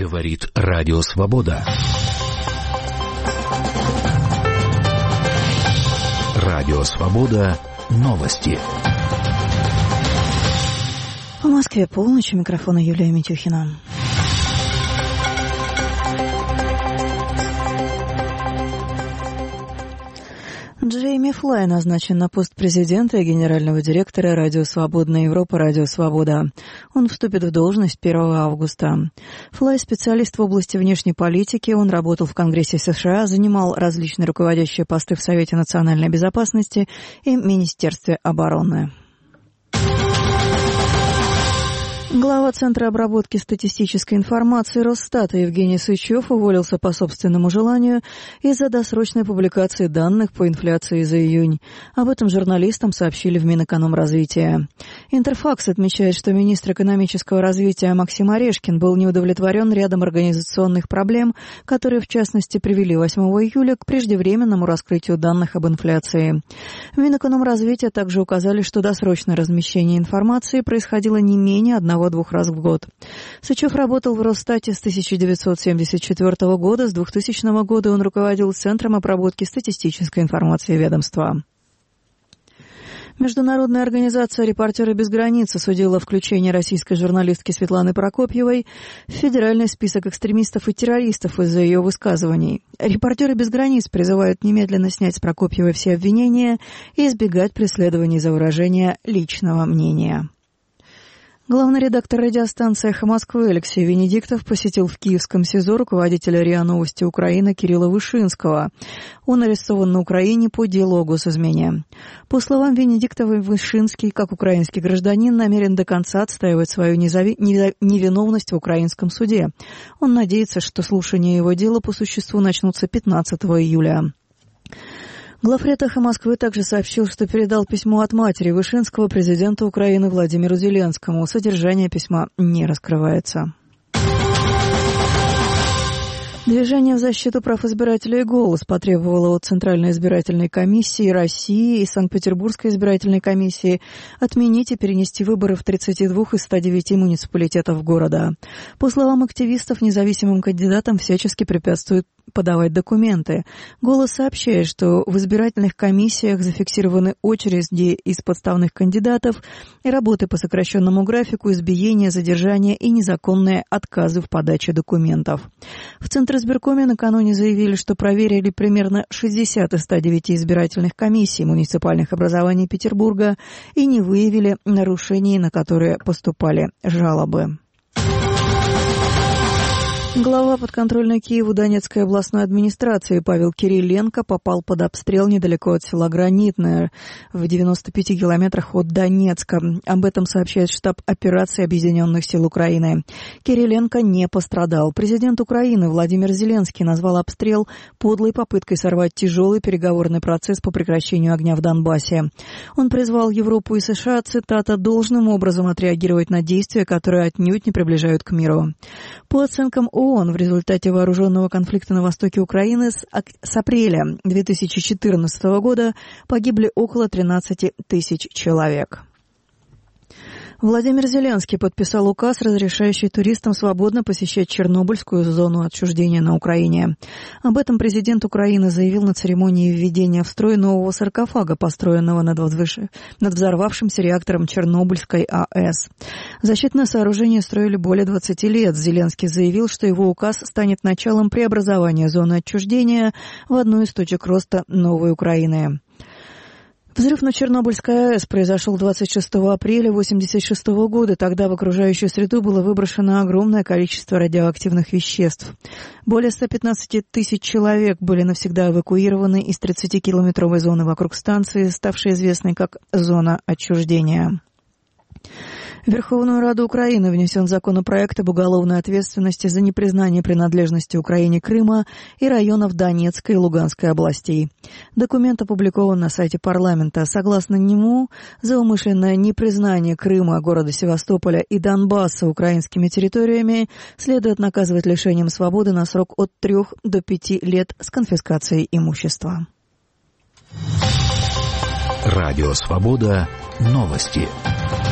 Говорит Радио Свобода. Радио Свобода. Новости. В Москве полночь. У микрофона Юлия Митюхина. Джейми Флай назначен на пост президента и генерального директора Радио Свободная Европа «Радио Свобода». Он вступит в должность 1 августа. Флай – специалист в области внешней политики. Он работал в Конгрессе США, занимал различные руководящие посты в Совете национальной безопасности и Министерстве обороны. Глава Центра обработки статистической информации Росстата Евгений Сычев уволился по собственному желанию из-за досрочной публикации данных по инфляции за июнь. Об этом журналистам сообщили в Минэкономразвития. Интерфакс отмечает, что министр экономического развития Максим Орешкин был не удовлетворен рядом организационных проблем, которые, в частности, привели 8 июля к преждевременному раскрытию данных об инфляции. В Минэкономразвития также указали, что досрочное размещение информации происходило не менее 1-2 раз в год. Сычев работал в Росстате с 1974 года. С 2000 года он руководил Центром обработки статистической информации ведомства. Международная организация «Репортеры без границ» осудила включение российской журналистки Светланы Прокопьевой в федеральный список экстремистов и террористов из-за ее высказываний. «Репортеры без границ» призывают немедленно снять с Прокопьевой все обвинения и избегать преследований за выражение личного мнения. Главный редактор радиостанции «Эхо Москвы» Алексей Венедиктов посетил в Киевском СИЗО руководителя РИА Новости Украины Кирилла Вышинского. Он арестован на Украине по делу о госизмене. По словам Венедиктова, Вышинский, как украинский гражданин, намерен до конца отстаивать свою невиновность в украинском суде. Он надеется, что слушания его дела по существу начнутся 15 июля. Главред «Эхо Москвы» также сообщил, что передал письмо от матери Вышинского президенту Украины Владимиру Зеленскому. Содержание письма не раскрывается. Движение в защиту прав избирателей «Голос» потребовало от Центральной избирательной комиссии России и Санкт-Петербургской избирательной комиссии отменить и перенести выборы в 32 из 109 муниципалитетов города. По словам активистов, независимым кандидатам всячески препятствуют подавать документы. «Голос» сообщает, что в избирательных комиссиях зафиксированы очереди из подставных кандидатов и работы по сокращенному графику, избиения, задержания и незаконные отказы в подаче документов. В Центризбиркоме накануне заявили, что проверили примерно 60 из 109 избирательных комиссий муниципальных образований Петербурга и не выявили нарушений, на которые поступали жалобы. Глава подконтрольной Киеву Донецкой областной администрации Павел Кириленко попал под обстрел недалеко от села Гранитное, в 95 километрах от Донецка. Об этом сообщает штаб операции Объединенных сил Украины. Кириленко не пострадал. Президент Украины Владимир Зеленский назвал обстрел подлой попыткой сорвать тяжелый переговорный процесс по прекращению огня в Донбассе. Он призвал Европу и США, цитата, «должным образом отреагировать на действия, которые отнюдь не приближают к миру». По оценкам ООН, в результате вооруженного конфликта на востоке Украины с апреля 2014 года погибли около 13 тысяч человек. Владимир Зеленский подписал указ, разрешающий туристам свободно посещать Чернобыльскую зону отчуждения на Украине. Об этом президент Украины заявил на церемонии введения в строй нового саркофага, построенного над взорвавшимся реактором Чернобыльской АЭС. Защитное сооружение строили более 20 лет. Зеленский заявил, что его указ станет началом преобразования зоны отчуждения в одну из точек роста новой Украины. Взрыв на Чернобыльской АЭС произошел 26 апреля 1986 года. Тогда в окружающую среду было выброшено огромное количество радиоактивных веществ. Более 115 тысяч человек были навсегда эвакуированы из 30-километровой зоны вокруг станции, ставшей известной как «зона отчуждения». В Верховную Раду Украины внесен законопроект об уголовной ответственности за непризнание принадлежности Украине Крыма и районов Донецкой и Луганской областей. Документ опубликован на сайте парламента. Согласно нему, за умышленное непризнание Крыма, города Севастополя и Донбасса украинскими территориями следует наказывать лишением свободы на срок от 3 до 5 лет с конфискацией имущества. Радио Свобода. Новости.